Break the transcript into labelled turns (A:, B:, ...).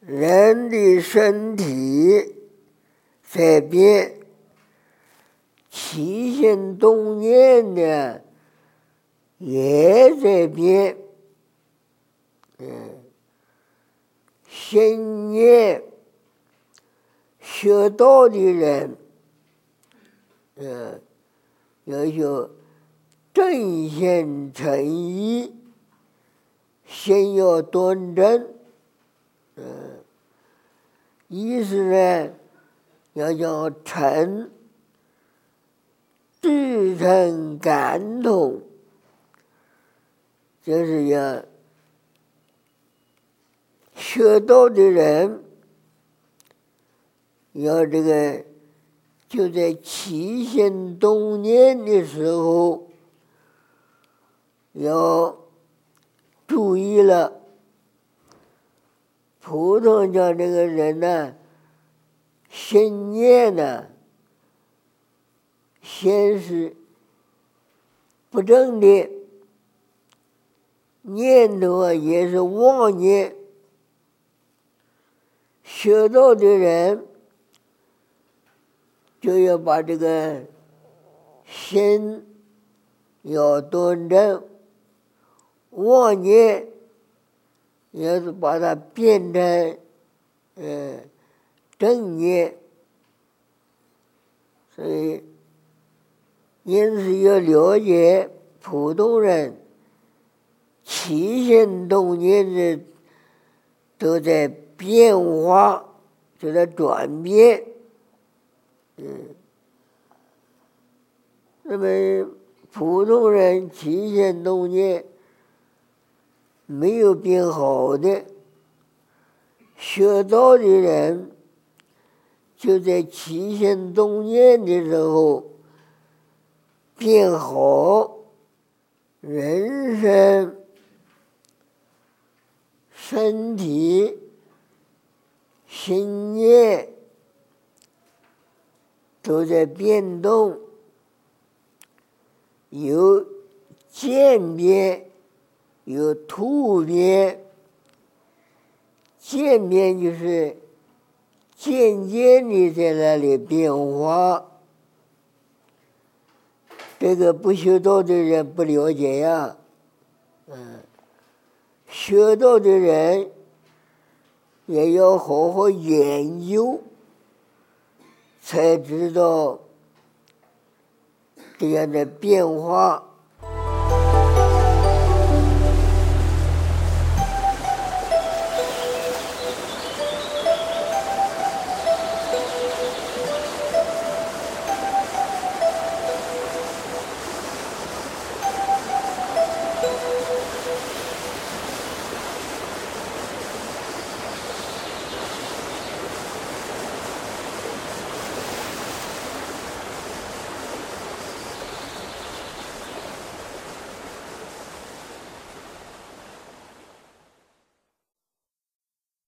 A: 人的身体在变，起心动念呢也在变，心念学道的人，要有正心诚意，心要端正，意思呢要叫诚，至诚感通，就是要学道的人要这个就在起心动念的时候要注意了。普通讲这个人呢，心念呢先是不正的，念头也是妄念。学道的人就要把这个心要端正，妄念也是把它变成正念。所以因此要了解普通人起心动念的都在变化，都在转变。那么普通人起心动念没有变好的，学道的人就在起心动念的时候变好，人生身体心念都在变动，有渐变，有突变。渐变就是渐渐的在那里变化，这个不学道的人不了解呀。学道的人也要好好研究，才知道这样的变化。